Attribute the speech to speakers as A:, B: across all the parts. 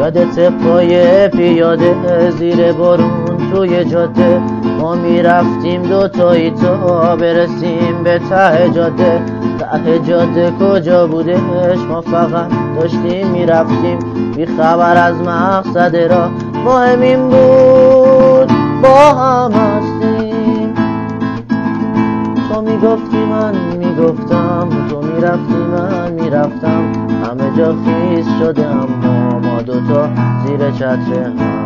A: یادت پای پیاده زیر بارون توی جاده ما میرفتیم دوتایی تا برسیم به ته جاده. ته جاده کجا بودش؟ ما فقط داشتیم میرفتیم بی خبر از مقصد راه. مهم این بود با هم هستیم. تو میگفتی من میگفتم، تو میرفتی من میرفتم، همه جا خیس شده اما ما دوتا زیر چتر هم.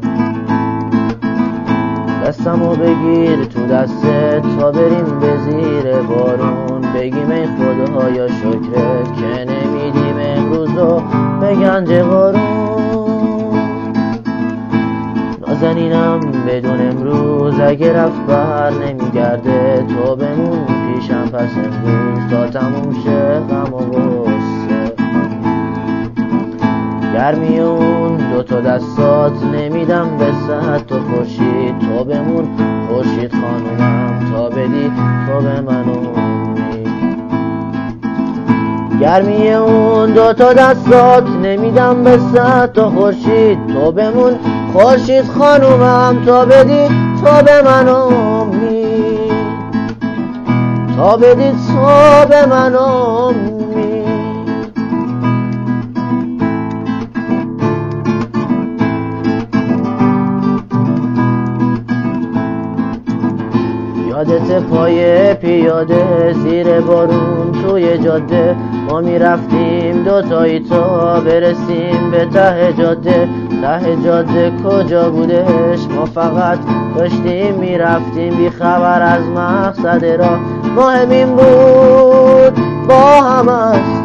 A: دستمو بگیر تو دستت تا بریم به زیر بارون، بگیم ای خدایا شکرت که نمیدیم امروزو به گنج قارون. نازنینم بدون امروز اگه رفت بر نمیگرده، تو بمون پیشم پس امروز تا تموم شه غم و غصه. گرمی اون دوتا دستات نمیدم به صد تو خورشید، تو بمون خورشید خانومم تا بدی تو به من امید. گرمی اون دوتا دستات نمیدم به صد تو خورشید، تو بمون خورشید خانومم تا بدی تو به من امید، تا بدی تو به من امید. یادت پای پیاده زیر بارون توی جاده ما میرفتیم دوتایی تا برسیم به ته جاده. ته جاده کجا بودش؟ ما فقط داشتیم میرفتیم بی خبر از مقصد راه. مهم این بود با هم